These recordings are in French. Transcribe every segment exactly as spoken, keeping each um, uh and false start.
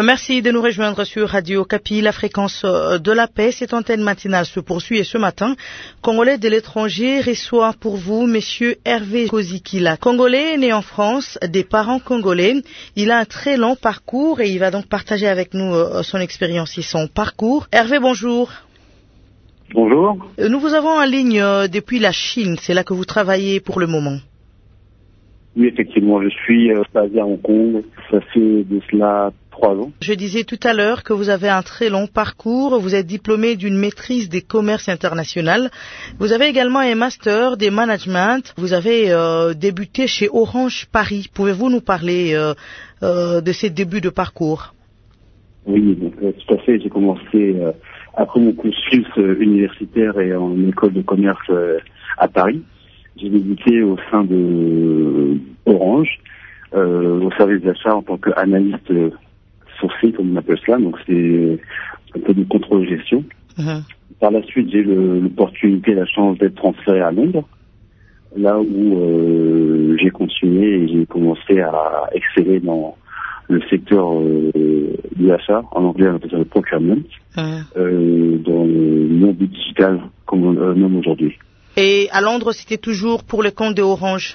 Merci de nous rejoindre sur Radio Kapi, la fréquence de la paix. Cette antenne matinale se poursuit et ce matin, Congolais de l'étranger reçoit pour vous Monsieur Hervé Kozikila. Congolais né en France, des parents congolais. Il a un très long parcours et il va donc partager avec nous son expérience et son parcours. Hervé, bonjour. Bonjour. Nous vous avons en ligne depuis la Chine. C'est là que vous travaillez pour le moment. Oui, effectivement, je suis euh, basé à Hong Kong. Ça fait de cela trois ans. Je disais tout à l'heure que vous avez un très long parcours. Vous êtes diplômé d'une maîtrise des commerces internationaux. Vous avez également un master des management. Vous avez euh, débuté chez Orange Paris. Pouvez-vous nous parler euh, euh, de ces débuts de parcours? Oui, donc, euh, tout à fait. J'ai commencé euh, après mon cursus euh, universitaire et en école de commerce euh, à Paris. J'ai débuté au sein de Orange, euh, au service d'achat en tant qu'analyste euh, sourcé, comme on appelle cela. Donc c'est un peu de contrôle-gestion. Uh-huh. Par la suite, j'ai eu l'opportunité, la chance d'être transféré à Londres, là où euh, j'ai continué et j'ai commencé à exceller dans le secteur euh, de l'achat, en anglais on appelle ça le procurement, uh-huh. euh, dans le monde digital comme on le nomme aujourd'hui. Et à Londres, c'était toujours pour le compte de Orange?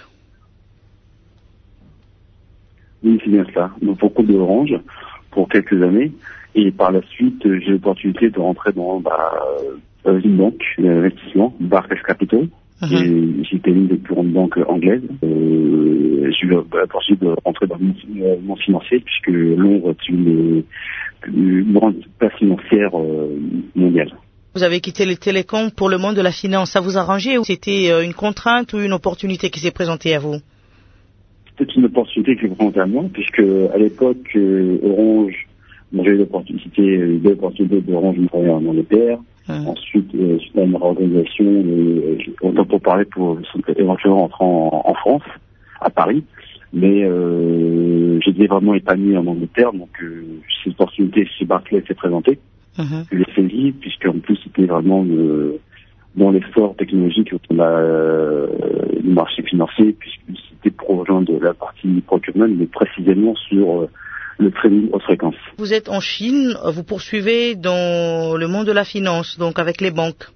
Oui, c'est bien cela. Donc pour le compte de Orange, pour quelques années. Et par la suite, j'ai eu l'opportunité de rentrer dans bah, une banque d'investissement, Barclays Capital. Uh-huh. Et j'étais l'une des plus grandes banques anglaises. Euh, j'ai eu l'opportunité de rentrer dans le monde financier, puisque Londres est une, une grande place financière euh, mondiale. Vous avez quitté les télécoms pour le monde de la finance. Ça vous arrangeait ou c'était une contrainte ou une opportunité qui s'est présentée à vous? C'était une opportunité qui s'est présentée à moi, puisque à l'époque, euh, Orange, bon, j'ai eu l'opportunité, l'opportunité d'Orange de travailler en Angleterre. Hum. Ensuite, euh, suite à une réorganisation, euh, on a pour parler pour éventuellement rentrer en, en France, à Paris. Mais euh, j'étais vraiment épanoui en Angleterre, donc euh, cette opportunité chez Barclays s'est présentée. Uh-huh. Je l'ai saisi, puisqu'en plus c'était vraiment euh, dans l'effort technologique autour de la, euh, du marché financier, puisque c'était pour rejoindre la partie procurement, mais précisément sur euh, le trading haute fréquence. Vous êtes en Chine, vous poursuivez dans le monde de la finance, donc avec les banques.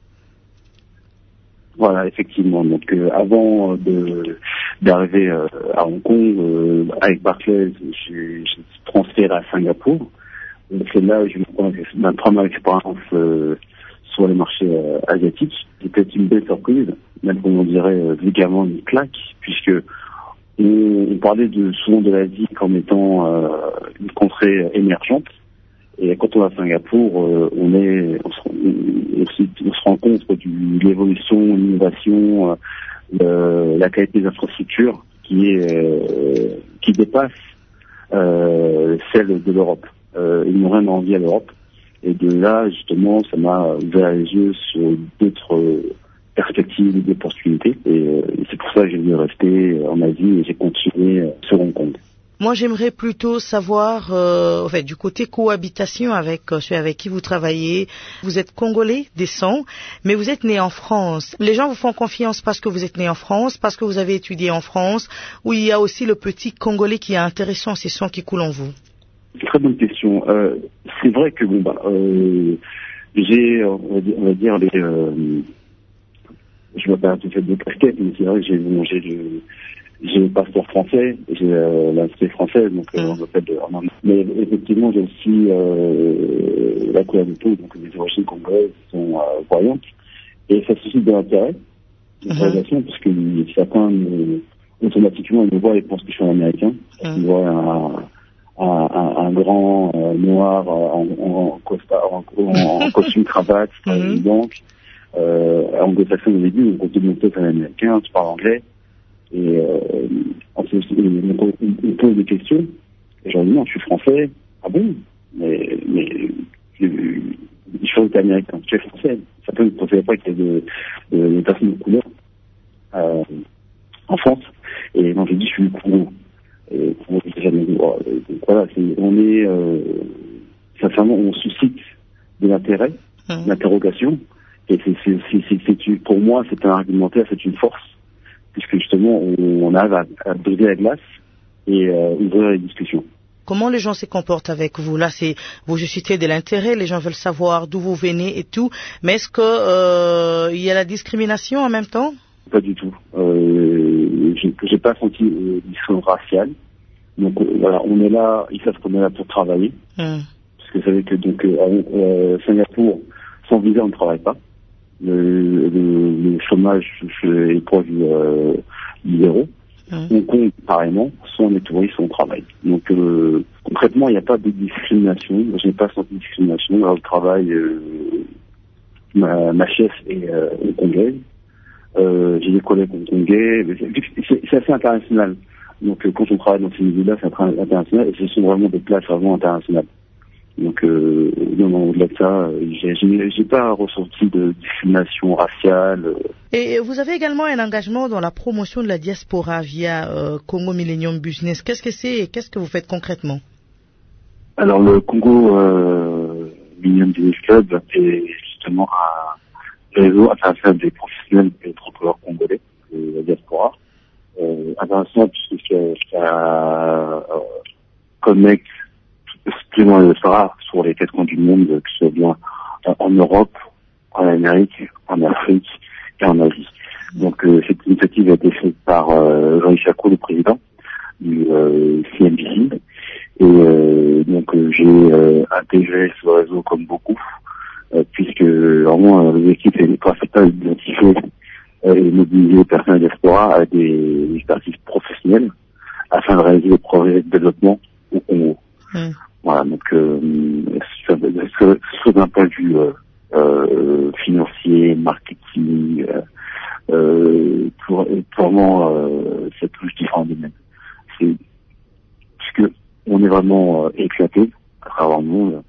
Voilà, effectivement. Donc euh, avant de, d'arriver euh, à Hong Kong, euh, avec Barclays, j'ai, j'ai transféré à Singapour. C'est là où j'ai eu ma première expérience euh, sur les marchés euh, asiatiques. C'était une belle surprise, même comme on dirait euh, vulgairement une claque, puisque on, on parlait de, souvent de l'Asie comme étant euh, une contrée émergente. Et quand on va à Singapour, euh, on, est, on, se, on, se, on se rend compte de l'évolution, l'innovation, euh, la qualité des infrastructures qui, est, euh, qui dépasse euh, celle de l'Europe. Euh, ils n'ont rien envie à l'Europe. Et de là, justement, ça m'a ouvert les yeux sur d'autres euh, perspectives, d'opportunités. Et, euh, et c'est pour ça que j'ai voulu rester en Asie et j'ai continué euh, sur Hong Kong. Moi, j'aimerais plutôt savoir, euh, en fait, du côté cohabitation avec euh, ceux avec qui vous travaillez. Vous êtes congolais, décent, mais vous êtes né en France. Les gens vous font confiance parce que vous êtes né en France, parce que vous avez étudié en France, ou il y a aussi le petit congolais qui est intéressant, c'est son qui coule en vous? Très bonne question. Euh, c'est vrai que bon bah euh, j'ai on va dire, on va dire les euh, je m'appelle tout fait de casquettes, mais c'est vrai que j'ai bon, j'ai le j'ai le passeport français, j'ai euh, l'inscrit française, donc euh, on m'appelle en mais effectivement j'ai aussi euh, la couleur de peau, donc les origines congolaises sont euh, voyantes, et ça suscite de l'intérêt, une uh-huh. relation, parce que certains me, automatiquement me voient et pensent que je suis un Américain, uh-huh. ils voient un Un, un, un grand euh, noir en, en, en, en, en, en costume cravate, mm-hmm. une banque, euh, anglo-saxon au début, on te montre un américain, tu parles anglais, et euh, on, on, on pose des questions, et j'en dis non, je suis français, ah bon, mais, mais je, je suis que tu es américain, tu es français, certains ne pensaient pas qu'il y ait des de, personnes de couleur euh, en France, et moi j'ai dit je suis du Congo. Et voilà, c'est, on est euh, sincèrement, on suscite de l'intérêt, mmh. l'interrogation, et c'est, c'est, c'est, c'est, c'est, pour moi, c'est un argumentaire, c'est une force, puisque justement, on, on arrive à, à briser la glace et euh, ouvrir les discussions. comment les gens se comportent avec vous? Là, c'est vous suscitez de l'intérêt, les gens veulent savoir d'où vous venez et tout. Mais est-ce que euh, il y a la discrimination en même temps? Pas du tout. Euh, j'ai, j'ai pas senti euh, discrimination raciale. Donc euh, voilà, on est là, ils savent qu'on est là pour travailler. Mm. Parce que vous savez que donc euh, euh, Singapour, sans visa, on ne travaille pas. Le, le, le chômage est proche du euh, zéro. Mmh. Hong Kong, pareillement, soit on est touriste, soit on travaille. Donc, euh, concrètement, il n'y a pas de discrimination. Je n'ai pas senti de discrimination. Là, au travail, euh, ma, ma chef est euh, hongkongaise. Euh, j'ai des collègues hongkongais. C'est, c'est assez international. Donc, euh, quand on travaille dans ces milieux-là, c'est international. Et ce sont vraiment des places vraiment internationales. Donc, euh, non, non, au-delà de ça, j'ai, j'ai, j'ai pas ressenti de discrimination raciale. Et vous avez également un engagement dans la promotion de la diaspora via euh, Congo Millennium Business. Qu'est-ce que c'est et qu'est-ce que vous faites concrètement? Alors, le Congo euh, Millennium Business Club est justement un réseau international des professionnels et entrepreneurs congolais de la diaspora. Euh, international puisqu'il ça euh, connecte spécialement le Sahara sur les quatre coins du monde, que ce soit bien en Europe, en Amérique, en Afrique et en Asie. Donc euh, cette initiative a été faite par euh, Jean Chako, le président du euh, C M B C. Et euh, donc euh, j'ai euh, intégré ce réseau comme beaucoup, euh, puisque vraiment l'objectif est principal d'identifier euh, et mobiliser les personnes de la diaspora à des expertises professionnelles afin de réaliser des projets de développement au Congo. Mmh. Voilà, donc euh, ce soit d'un point de vue euh, euh, financier, marketing, euh, euh, pour, purement euh, ça touche différents domaines. C'est parce que on est vraiment euh, éclaté à travers le monde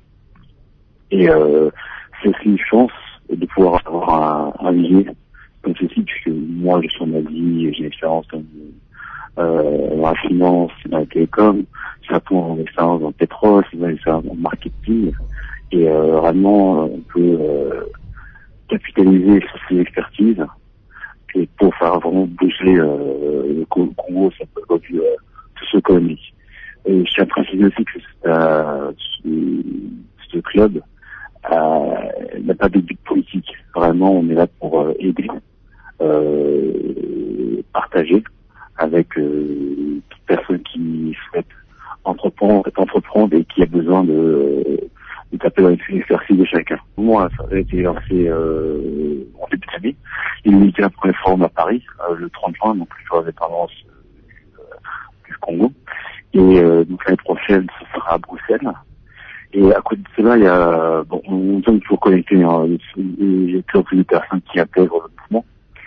et euh, c'est aussi une chance de pouvoir avoir un, un milieu comme ceci, puisque moi je suis en Asie, j'ai une expérience comme Euh, dans la finance, dans la télécom, ça prend une expérience dans le pétrole, c'est une expérience dans le marketing, et euh, vraiment on peut euh, capitaliser sur ces expertises et pour faire vraiment bouger euh, le Congo, ça peut être euh, socio-économique. Et je tiens à préciser aussi que euh, ce, ce club euh, n'a pas de but politique. Vraiment, on est là pour euh, aider, euh, partager avec euh, toute personne qui souhaite entreprendre, entreprendre et qui a besoin de, de taper dans l'exercice de chacun. Moi, ça a été lancé euh, en début d'année. Il y a été la première forme à Paris, euh, le trente juin, donc le jour de l'indépendance euh, du Congo. Et euh, donc l'année prochaine, ce sera à Bruxelles. Et à côté de cela, il y a, bon, on est toujours connecté, hein, il y a toujours plus de personnes qui intègrent le mouvement.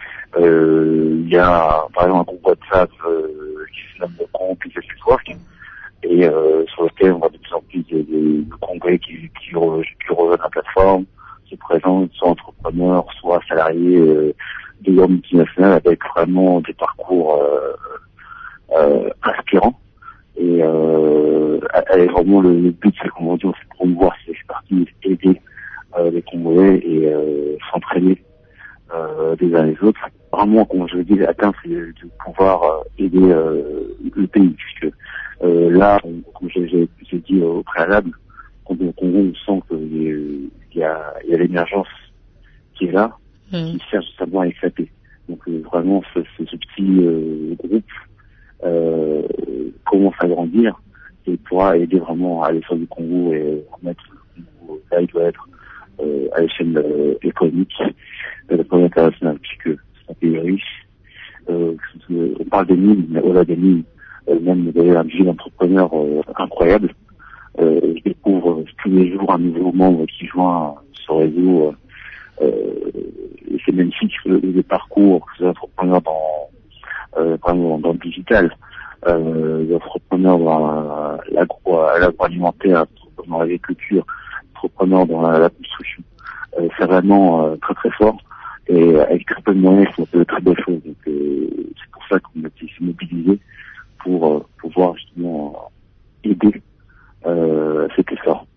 Euh, il y a par exemple un groupe WhatsApp euh, qui se nomme le Congo Business Network et euh, sur lequel on voit de plus en plus de, de, de Congolais qui, qui, re, qui rejoignent la plateforme, qui présentent soit entrepreneurs, soit salariés euh, de grandes multinationales avec vraiment des parcours euh, euh, inspirants. Et euh, vraiment le, le but c'est qu'on dit, c'est promouvoir ces expertises, aider euh, les Congolais et euh, s'entraîner euh, les uns les autres. Vraiment, comme je le dis, atteindre c'est de pouvoir euh, aider euh, le pays, puisque euh, là, on, comme j'ai, j'ai, j'ai dit au préalable, quand au Congo, on sent qu'il y a, il y a l'émergence qui est là, mmh. qui cherche justement à éclater. Donc euh, vraiment, ce, ce, ce petit euh, groupe euh, commence à grandir et pourra aider vraiment à l'échelle du Congo et remettre le Congo là il doit être euh, à l'échelle euh, économique de l'économie internationale, puisque c'est un pays riche. Euh, on parle des mines, mais au-delà des mines, euh, même d'ailleurs un jeune entrepreneur euh, incroyable. Euh, je découvre euh, tous les jours un nouveau membre qui joint ce réseau. Euh, et c'est magnifique le, le parcours que ces entrepreneurs dans, euh, dans, dans le digital, euh, les entrepreneurs dans l'agro, l'agroalimentaire, entrepreneurs dans l'agriculture, entrepreneurs dans la, la construction. Euh, c'est vraiment euh, très très fort et avec très peu de moyens, ils font de très belles choses. Donc euh, c'est pour ça qu'on a été mobilisé pour euh, pouvoir justement aider euh, cet effort.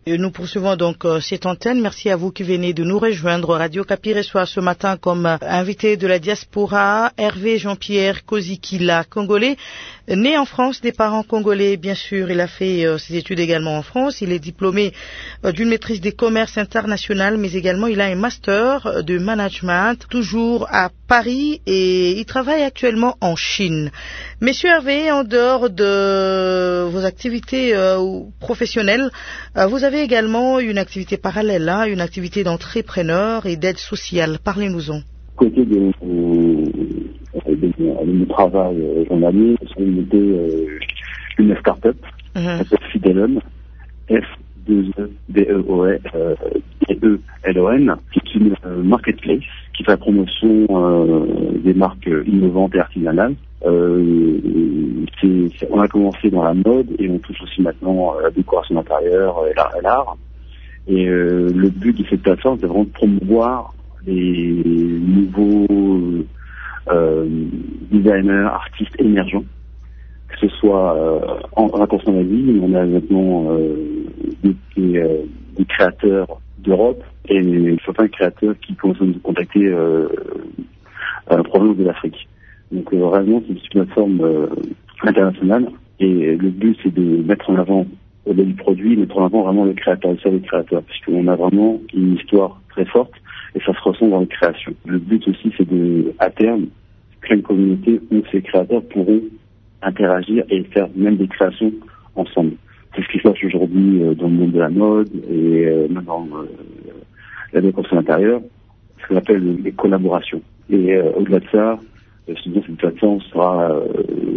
Et nous poursuivons donc euh, cette antenne. Merci à vous qui venez de nous rejoindre. Radio Kapi reçoit ce matin comme euh, invité de la diaspora Hervé Jean-Pierre Kozikila, congolais, né en France, des parents congolais bien sûr. Il a fait euh, ses études également en France. Il est diplômé euh, d'une maîtrise des commerces internationaux, mais également il a un master de management, toujours à Paris, et il travaille actuellement en Chine. Monsieur Hervé, en dehors de vos activités euh, professionnelles, euh, vous avez également une activité parallèle, hein, une activité d'entrepreneur et d'aide sociale. Parlez-nous-en. Côté de, euh, de, de mon travail euh, journalier, j'ai monté euh, une start-up qui Mm-hmm. s'appelle Fidelum, F deux E D E O N, euh, D E L O N, qui est une euh, marketplace qui fait la promotion euh, des marques innovantes et artisanales. Euh, c'est, c'est, on a commencé dans la mode et on touche aussi maintenant la décoration d'intérieur et l'art. Et, l'art. et euh, le but de cette plateforme, c'est vraiment de promouvoir les nouveaux euh, designers, artistes émergents, que ce soit euh, en raccourci en Asie, on a maintenant euh, des, des, euh, des créateurs d'Europe et certains créateurs qui commencent à nous contacter euh, en provenance de l'Afrique. Donc euh, réellement, c'est une plateforme euh, internationale et le but, c'est de mettre en avant, au-delà du produit, mettre en avant vraiment le créateur, le service créateur, puisqu'on a vraiment une histoire très forte et ça se ressent dans les créations. Le but aussi, c'est de, à terme, créer une communauté où ces créateurs pourront interagir et faire même des créations ensemble. C'est ce qui se passe aujourd'hui euh, dans le monde de la mode et euh, même dans euh, la décoration intérieure, ce qu'on appelle les collaborations. Et euh, au-delà de ça, euh, sinon cette plateforme sera euh,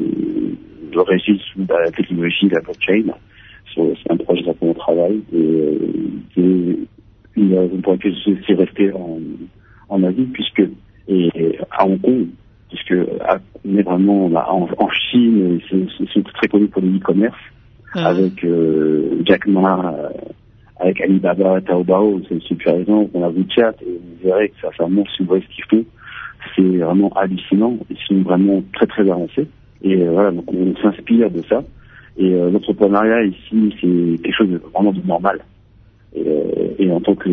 régie sous la technologie de la blockchain. C'est un projet sur lequel on travaille et euh, c'est une raison pour laquelle je suis resté en, en Asie, puisque et à Hong Kong, puisque on est vraiment là, en, en Chine, ils sont très connus pour le e-commerce, mmh. avec euh, Jack Ma, euh, avec Alibaba, Taobao, c'est le super exemple, on a WeChat, et vous verrez que ça, ça montre, si vous voyez ce qu'ils font, c'est vraiment hallucinant, ils sont vraiment très très avancés, et euh, voilà, donc on s'inspire de ça, et euh, l'entrepreneuriat ici, c'est quelque chose de vraiment de normal, et, euh, et en tant que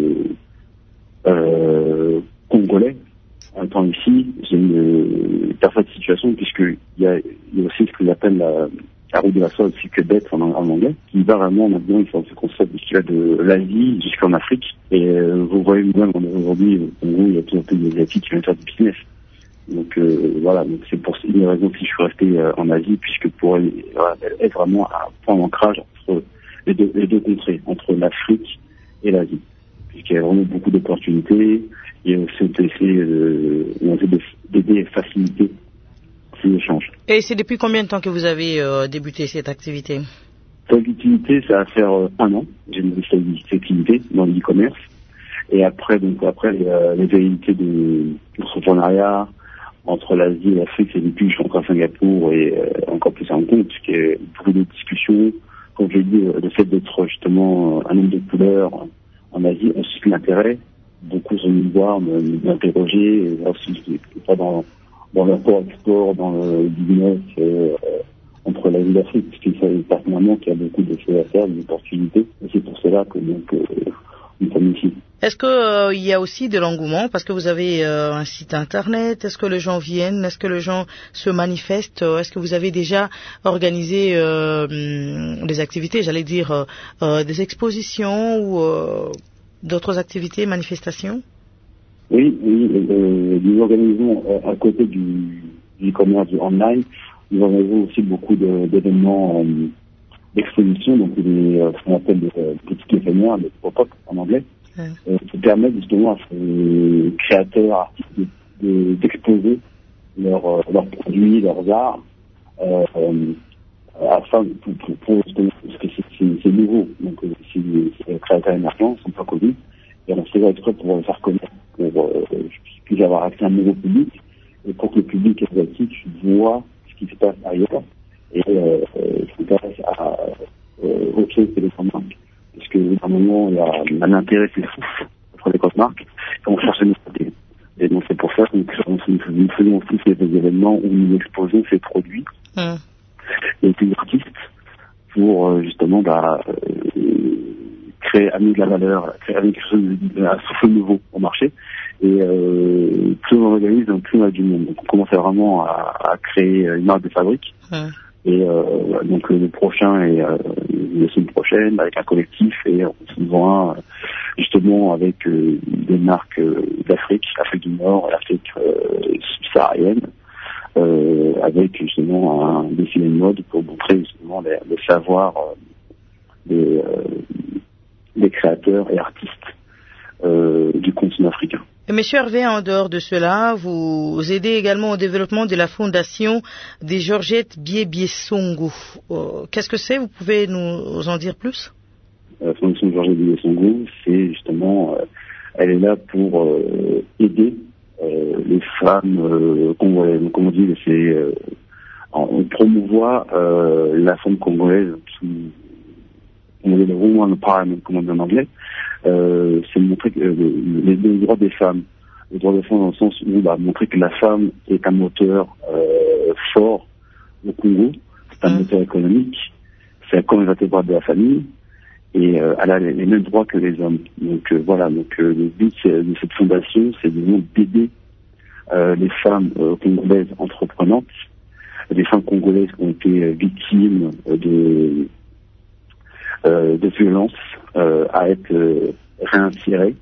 euh, Congolais, en temps ici, j'ai une parfaite situation puisqu'il y a, il y a aussi ce qu'on appelle la, la route de la soie, aussi que bête en, en anglais, qui va vraiment maintenant, il faut se concept qui va de l'Asie jusqu'en Afrique. Et euh, vous voyez même aujourd'hui, au Congo, il y a tout un peu d'Asiatiques qui viennent faire du business. Donc euh, voilà, donc c'est pour une raison que je suis resté euh, en Asie, puisque pour voilà, être vraiment un point d'ancrage entre les deux, les deux contrées, entre l'Afrique et l'Asie, puisqu'il y a vraiment beaucoup d'opportunités. Et aussi on peut essayer euh, d'aider et faciliter ces échanges. Et c'est depuis combien de temps que vous avez euh, débuté cette activité? Cette activité, ça va faire euh, un an. J'ai débuté cette activité dans l'e-commerce. Et après, donc après les, euh, les velléités de l'entrepreneuriat entre l'Asie et l'Afrique, c'est depuis que je suis encore à Singapour et euh, encore plus à Hong Kong, puisqu'il y a beaucoup de discussions. Comme je l'ai dit, le fait d'être justement un homme de couleur en Asie, on suscite l'intérêt. Beaucoup sont venus me voir, m'interroger, et voir si je pas dans, dans l'import-export, dans le business euh, entre l'Asie et l'Afrique, puisqu'il s'agit personnellement qu'il y a beaucoup de choses à faire, des opportunités, et c'est pour cela que donc euh, nous sommes ici. Est-ce qu'il euh, y a aussi de l'engouement parce que vous avez euh, un site internet? Est-ce que les gens viennent? Est-ce que les gens se manifestent? Est-ce que vous avez déjà organisé euh, des activités, j'allais dire euh, euh, des expositions ou euh, d'autres activités, manifestations? Oui, oui, euh, nous organisons euh, à côté du, du e-commerce, du online, nous organisons aussi beaucoup de, d'événements euh, d'exposition, donc des, euh, ce qu'on appelle des euh, petites éphémères, des pop-up en anglais, ouais. euh, qui permettent justement à ces créateurs, artistes de, de, d'exposer leurs euh, leurs produits, leurs arts, euh, euh, afin pour, pour, pour justement, parce que c'est, c'est, c'est nouveau, donc euh, c'est des créateurs émergents, ils sont pas connus, et on fait exprès pour le faire connaître, pour euh, puisse avoir accès à un nouveau public, et pour que le public asiatique voit ce qui se passe ailleurs, et euh, s'intéresse à euh, autre chose que les grandes marques. Parce que normalement, il y a un intérêt qui souffle entre les grandes marques, et on cherche à nous aider. Et donc c'est pour ça que nous, nous faisons aussi ces événements où nous exposons ces produits mmh. et ces artistes pour euh, justement bah, euh, créer, amener de la valeur, créer amener quelque chose de, un souffle nouveau au marché. Et euh, plus on organise, plus on a du monde. Donc on commence vraiment à, à créer une marque de fabrique. Mmh. Et euh, donc le prochain est euh, la semaine prochaine avec un collectif et on se voit justement avec euh, des marques euh, d'Afrique, Afrique du Nord, l'Afrique euh, subsaharienne, euh, avec justement un défilé de mode pour montrer justement les, les savoirs euh, des, euh, des créateurs et artistes euh, du continent africain. Monsieur Hervé, en dehors de cela, vous aidez également au développement de la fondation des Georgette Bié-Bié-Songo. Euh, qu'est-ce que c'est? Vous pouvez nous en dire plus? La fondation Georgette Bié-Bié-Songo, c'est justement, euh, elle est là pour euh, aider euh, les femmes euh, congolaises. Comme on dit, c'est euh, on promouvoit euh, la femme congolaise sous on dit le woman empowerment, comme on dit en anglais. Euh, c'est montrer que euh, les, les droits des femmes, les droits des femmes dans le sens où bah, montrer que la femme est un moteur euh, fort au Congo, c'est un mmh. moteur économique, c'est comme les vertébrales de la famille et euh, elle a les, les mêmes droits que les hommes. Donc euh, voilà, donc euh, le but de cette fondation, c'est d'aider euh, les femmes euh, congolaises entreprenantes, des femmes congolaises qui ont été victimes de Euh, de violence euh, à être euh, réinsérées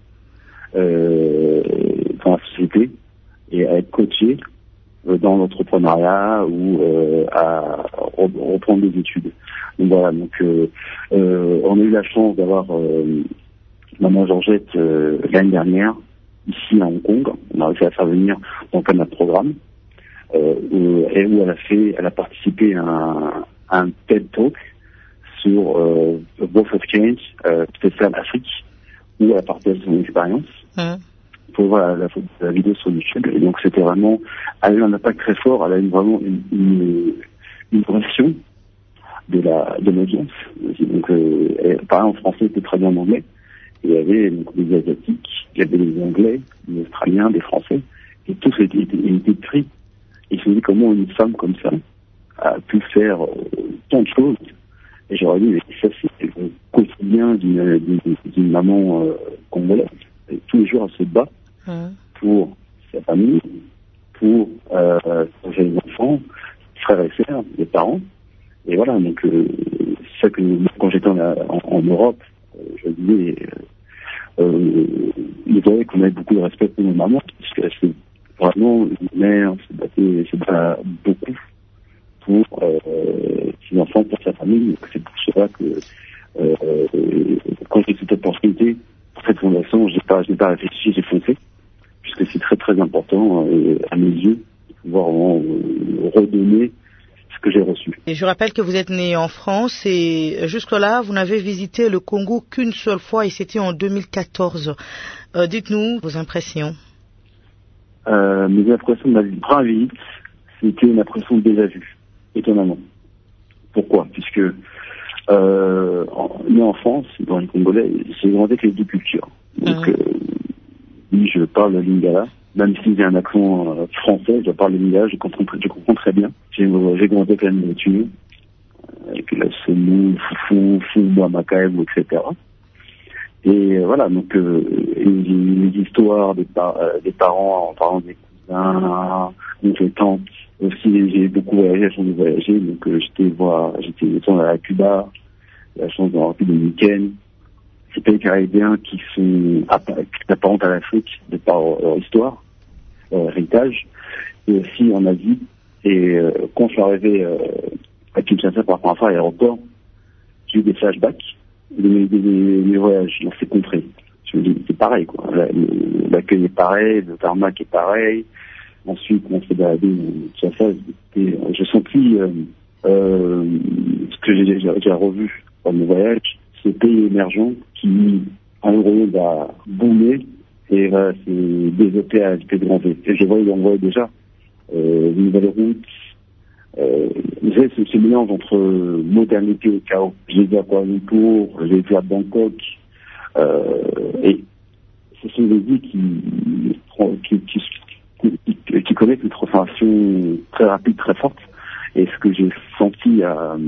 euh, dans la société et à être coachées euh, dans l'entrepreneuriat ou euh, à reprendre des études. Donc voilà, donc euh, euh, on a eu la chance d'avoir euh, Maman Georgette euh, l'année dernière ici à Hong Kong. On a réussi à faire venir dans un programme euh, où, et où elle a fait, elle a participé à un, à un TED Talk sur euh, Both of Change, euh, spécial Afrique, où elle partage son expérience. Mmh. Pour voir la, la, la vidéo sur YouTube. Et donc c'était vraiment, elle a eu un impact très fort, elle a eu vraiment une, une, une pression de la de l'audience. Donc euh, elle parlait en français, était très bien en anglais. Et il y avait donc, des Asiatiques, il y avait des Anglais, des Australiens, des Français, et tous étaient, étaient, étaient pris. Et je me dis comment une femme comme ça a pu faire euh, tant de choses. Et j'aurais dit, mais ça c'est le quotidien d'une, d'une, d'une maman euh, congolaise. Et tous les jours, elle se bat mmh. pour sa famille, pour euh, les enfants, frères et sœurs, les parents. Et voilà, donc euh, c'est ça que quand j'étais en, en, en Europe, euh, je disais, euh, euh, il fallait qu'on ait beaucoup de respect pour nos mamans, parce que c'est vraiment une mère, se battait, se bat beaucoup pour euh, ses enfants, pour sa famille. Donc c'est pour cela que euh, quand j'ai cette opportunité pour cette fondation, je n'ai pas, pas réfléchi, j'ai foncé, puisque c'est très très important euh, à mes yeux de pouvoir euh, redonner ce que j'ai reçu. Et je rappelle que vous êtes né en France et jusque-là, vous n'avez visité le Congo qu'une seule fois et c'était en deux mille quatorze. Euh, dites-nous vos impressions. Euh, mes impressions de ma première visite, c'était une impression déjà vue. Étonnamment. Pourquoi? Puisque euh, en, né en France, dans les Congolais, j'ai grandi avec les deux cultures. Donc, mmh. euh, oui, je parle le lingala, même si j'ai un accent euh, français, je parle le lingala, je comprends, je comprends très bien. J'ai, j'ai grandi avec la nourriture, avec la semoule, foufou, foufou, makaïb, et cetera. Et euh, voilà, donc euh, les, les histoires des, par, euh, des parents en parlant des cousins, des tantes. Aussi, j'ai beaucoup voyagé, la chance de voyager, donc euh, j'étais voir, j'étais à Cuba, la chance de la République dominicaine, ces pays caribéens qui sont apparents à l'Afrique de par leur histoire, leur héritage, et aussi en Asie. Et euh, quand je suis arrivé euh, à Kinshasa par la première fois à l'aéroport, j'ai eu des flashbacks de mes, de mes, mes voyages dans ces contrées. Je me dis, c'est pareil, quoi. L'accueil est pareil, le tarmac est pareil. Ensuite, on s'est baladé, tout ça, et j'ai senti euh, euh, ce que j'ai déjà revu dans mon voyage, ces pays émergents qui, en gros, va boomer et va se développer à vitesse grand V. Et je voyais, on voyait déjà euh, une nouvelle route. Euh, vous savez, ce, ce mélange entre modernité et chaos. J'ai vu à Kuala Lumpur, j'ai vu à Bangkok, euh, et ce sont des villes qui, qui, qui Qui, qui connaissent une transformation très rapide, très forte. Et ce que j'ai senti à,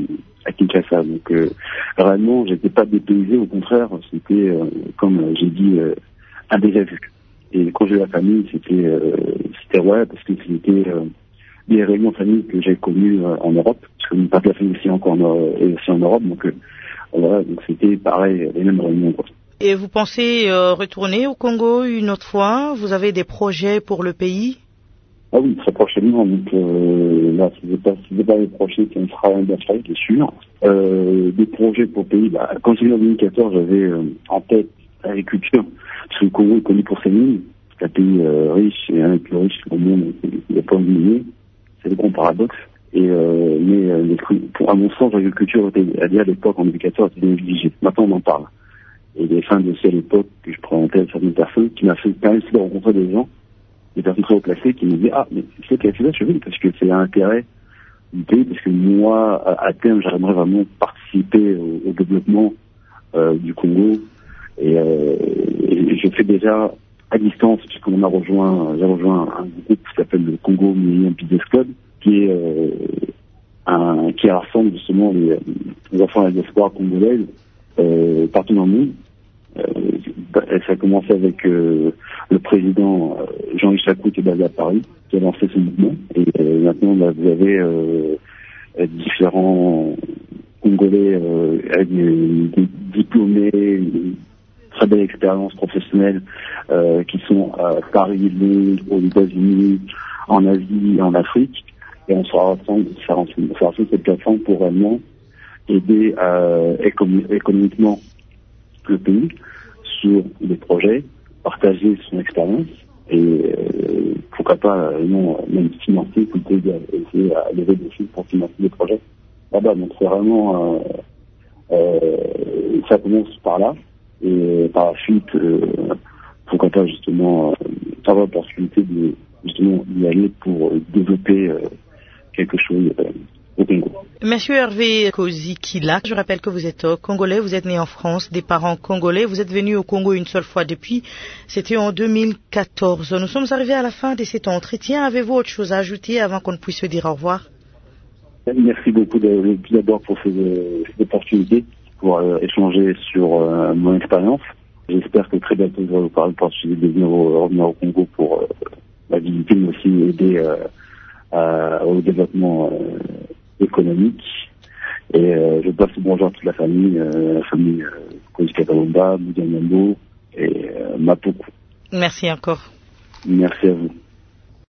à Kinshasa. Donc euh, réellement, j'étais pas dépaysé, au contraire, c'était euh, comme euh, j'ai dit euh, un déjà vu. Et quand j'ai eu la famille, c'était euh, c'était ouais parce que c'était euh, des réunions de famille que j'ai connues euh, en Europe, parce que mon père de la famille aussi encore en, est aussi en Europe, donc euh, voilà, donc c'était pareil, les mêmes réunions, quoi. Et vous pensez euh, retourner au Congo une autre fois? Vous avez des projets pour le pays? Ah oui, très prochainement. Donc euh, là, si ce n'est pas, si c'est pas les projets qui me fera un d'achat, c'est sûr. Euh, des projets pour le pays. Bah, quand j'ai eu en deux mille quatorze, j'avais euh, en tête l'agriculture. Parce que le Congo est connu pour ses mines. C'est un pays euh, riche et un des plus riches au monde. Il n'y a pas de miniers. C'est le grand paradoxe. Et euh, mais euh, les, pour, à mon sens, l'agriculture était, à dire à l'époque en deux mille quatorze, était négligée. Maintenant, on en parle. Et les fins de à l'époque que je présentais à certaines personnes, qui m'a fait permis de rencontrer des gens, des personnes très haut placées, qui me disaient ah mais c'est qu'elle fait là, je veux parce que c'est l'intérêt du pays, parce que moi à, à terme j'aimerais vraiment participer au, au développement euh, du Congo et, euh, et je fais déjà à distance puisqu'on a rejoint j'ai rejoint un groupe qui s'appelle le Congo Millennium Business Club qui est euh, un qui rassemble justement les, les enfants de la diaspora congolaise euh, partout dans le monde. Euh, ça a commencé avec euh, le président euh, Jean-Yves Chacou qui est basé à Paris, qui a lancé ce mouvement. Et euh, maintenant, là, vous avez euh, différents Congolais euh, avec des, des diplômés, une très belle expérience professionnelle, euh, qui sont à Paris, aux États-Unis, en Asie et en Afrique. Et on sera ensemble, on sera ensemble cette plateforme pour vraiment aider euh, économ- économiquement le pays sur des projets, partager son expérience et euh, pourquoi pas euh, non même financer, plutôt essayer à lever des fonds pour financer des projets là-bas. Donc c'est vraiment euh, euh, ça commence par là et par la suite euh, pourquoi pas justement euh, avoir l'opportunité de justement y aller pour euh, développer euh, quelque chose euh, au Congo. Monsieur Hervé Kozikila, je rappelle que vous êtes congolais, vous êtes né en France, des parents congolais, vous êtes venu au Congo une seule fois depuis, c'était en deux mille quatorze. Nous sommes arrivés à la fin de cet entretien. Avez-vous autre chose à ajouter avant qu'on puisse se dire au revoir? Merci beaucoup d'abord pour cette, cette opportunité, pour euh, échanger sur euh, mon expérience. J'espère que très bientôt vous aurez l'opportunité de venir au, revenir au Congo pour euh, la visiter, mais aussi aider euh, à, au développement euh, économique. Et euh, je passe le bonjour à toute la famille, euh, la famille euh, Kozikatalomba, Moudiamambo et euh, Mapuku. Merci encore. Merci à vous.